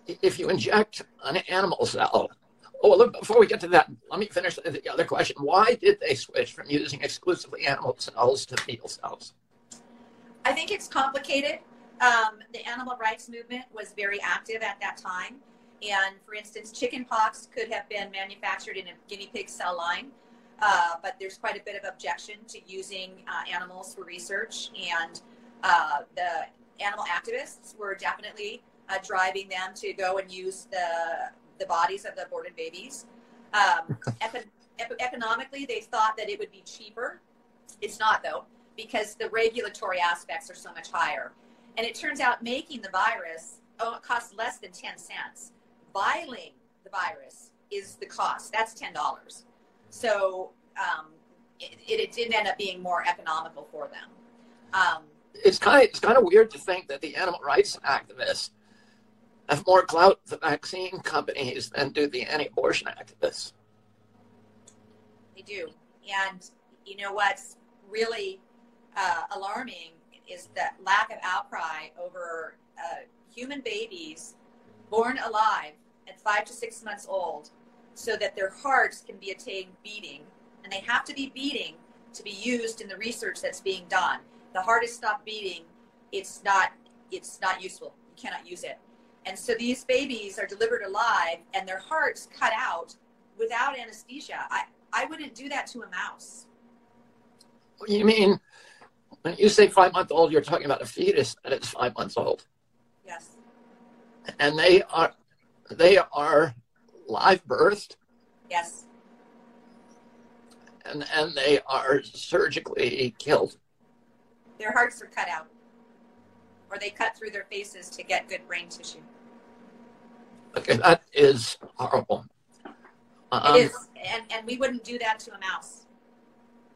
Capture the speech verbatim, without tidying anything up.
if you inject an animal cell, oh, look, before we get to that, let me finish the other question. Why did they switch from using exclusively animal cells to fetal cells? I think it's complicated. Um, the animal rights movement was very active at that time. And for instance, chicken pox could have been manufactured in a guinea pig cell line. Uh, but there's quite a bit of objection to using uh, animals for research. And uh, the animal activists were definitely uh, driving them to go and use the, the bodies of the aborted babies. Um, econ- economically, they thought that it would be cheaper. It's not, though, because the regulatory aspects are so much higher. And it turns out making the virus, oh, it costs less than ten cents. Vialing the virus is the cost. That's ten dollars. So um, it, it didn't end up being more economical for them. Um, it's kind of it's kind of weird to think that the animal rights activists have more clout with the vaccine companies than do the anti-abortion activists. They do. And you know what's really uh, alarming is the lack of outcry over uh, human babies born alive at five to six months old so that their hearts can be attained beating. And they have to be beating to be used in the research that's being done. The heart is stopped beating, it's not, it's not useful. You cannot use it. And so these babies are delivered alive and their hearts cut out without anesthesia. I, I wouldn't do that to a mouse. You mean, when you say five-month-old, you're talking about a fetus that is five months old. Yes. And they are, they are live birthed. Yes. And and they are surgically killed. Their hearts are cut out, or they cut through their faces to get good brain tissue. Okay, that is horrible. Um, it is, and and we wouldn't do that to a mouse.